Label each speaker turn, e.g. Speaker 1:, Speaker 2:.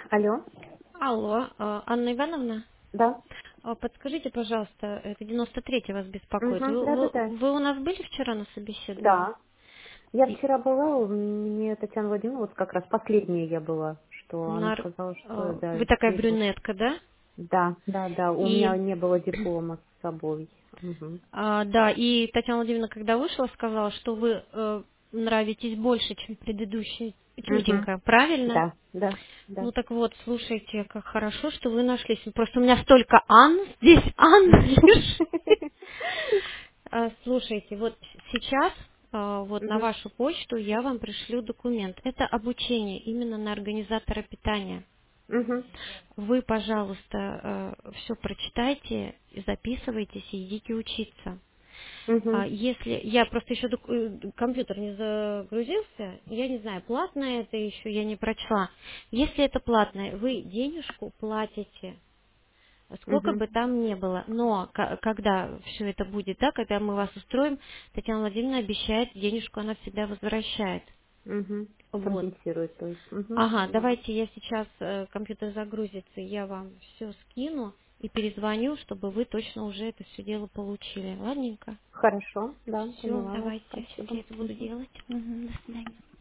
Speaker 1: Алло,
Speaker 2: Алло, Анна Ивановна,
Speaker 1: да,
Speaker 2: подскажите, пожалуйста, это 93-й вас беспокоит.
Speaker 1: угу,
Speaker 2: Вы,
Speaker 1: да, да,
Speaker 2: вы,
Speaker 1: да,
Speaker 2: вы у нас были вчера на собеседовании?
Speaker 1: да. Я
Speaker 2: И
Speaker 1: вчера была, мне Татьяна Владимировна, вот как раз последняя я была, что она
Speaker 2: на-
Speaker 1: сказала, что да,
Speaker 2: вы такая
Speaker 1: здесь вот,
Speaker 2: брюнетка, да?
Speaker 1: да, да, да, у меня
Speaker 2: И
Speaker 1: не было диплома с собой. Угу,
Speaker 2: да, и Татьяна Владимировна, когда вышла, сказала, что вы нравитесь больше, чем предыдущая
Speaker 1: угу,
Speaker 2: тетенька, правильно?
Speaker 1: да, да, да.
Speaker 2: Ну так вот, слушайте, как хорошо, что вы нашлись. Просто у меня столько Ан, здесь Ан лишь. Слушайте, вот сейчас вот на
Speaker 1: Угу,
Speaker 2: вашу почту я вам пришлю документ. Это обучение именно на организатора питания.
Speaker 1: угу,
Speaker 2: Вы, пожалуйста, все прочитайте, записывайтесь и идите учиться.
Speaker 1: угу,
Speaker 2: Если я просто еще компьютер не загрузился, я не знаю, платное это еще, я не прочла. Если это платное, вы денежку платите, сколько
Speaker 1: угу,
Speaker 2: бы там ни было. Но когда все это будет, да, когда мы вас устроим, Татьяна Владимировна обещает, денежку она всегда возвращает.
Speaker 1: угу.
Speaker 2: Вот.
Speaker 1: Компенсирует, то есть. Угу.
Speaker 2: Ага, давайте я сейчас, компьютер загрузится, я вам все скину и перезвоню, чтобы вы точно уже это все дело получили. Ладненько?
Speaker 1: Хорошо, да,
Speaker 2: Все,
Speaker 1: поняла вас,
Speaker 2: давайте, сейчас
Speaker 1: спасибо.
Speaker 2: я это буду
Speaker 1: Мгм.
Speaker 2: делать. Мгм, до свидания.